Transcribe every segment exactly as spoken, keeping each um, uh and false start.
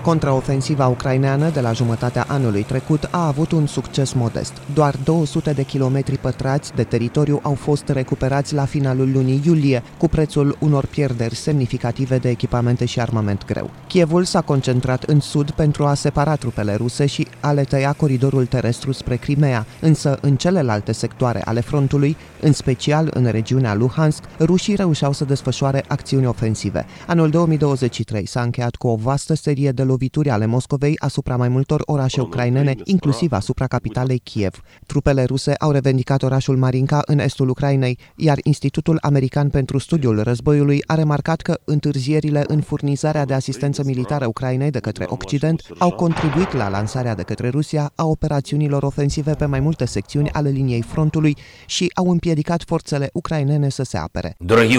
Contraofensiva ucraineană de la jumătatea anului trecut a avut un succes modest. Doar două sute de kilometri pătrați de teritoriu au fost recuperați la finalul lunii iulie, cu prețul unor pierderi semnificative de echipamente și armament greu. Kievul s-a concentrat în sud pentru a separa trupele ruse și a le tăia coridorul terestru spre Crimea, însă în celelalte sectoare ale frontului, în special în regiunea Luhansk, rușii reușeau să desfășoare acțiuni ofensive. Anul două mii douăzeci și trei s-a încheiat cu o vastă serie de lovituri ale Moscovei asupra mai multor orașe ucrainene, inclusiv asupra capitalei Kiev. Trupele ruse au revendicat orașul Marinka în estul Ucrainei, iar Institutul American pentru Studiul Războiului a remarcat că întârzierile în furnizarea de asistență militară Ucrainei de către Occident au contribuit la lansarea de către Rusia a operațiunilor ofensive pe mai multe secțiuni ale liniei frontului și au împiedicat forțele ucrainene să se apere.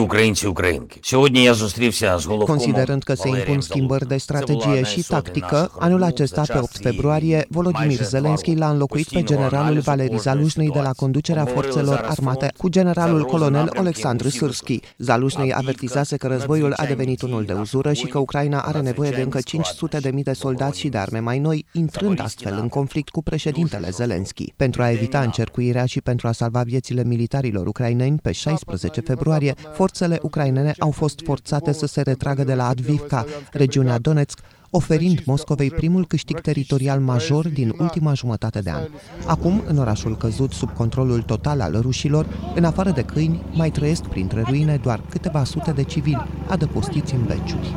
Considerând că se impun schimbări de strategie și tactică, anul acesta, pe opt februarie, Volodymyr Zelensky l-a înlocuit pe generalul Valeri Zaluzhnyi de la conducerea forțelor armate cu generalul colonel Oleksandr Syrski. Zaluzhnyi avertizase că războiul a devenit unul de uzură și că Ucraina are nevoie de încă cinci sute de mii de soldați și de arme mai noi, intrând astfel în conflict cu președintele Zelensky. Pentru a evita încercuirea și pentru a salva viețile militarilor ucraineni, pe șaisprezece februarie, forțele ucrainene au fost forțate să se retragă de la Avdiivka, regiunea Donetsk, oferind Moscovei primul câștig teritorial major din ultima jumătate de an. Acum, în orașul căzut sub controlul total al rușilor, în afară de câini, mai trăiesc printre ruine doar câteva sute de civili, adăpostiți în beciuri.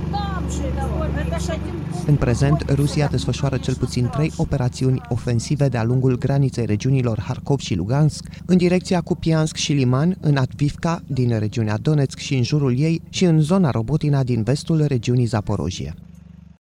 În prezent, Rusia desfășoară cel puțin trei operațiuni ofensive de-a lungul graniței regiunilor Harkov și Lugansk, în direcția Kupiansk și Liman, în Avdiivka, din regiunea Donetsk și în jurul ei, și în zona Robotina din vestul regiunii Zaporojie.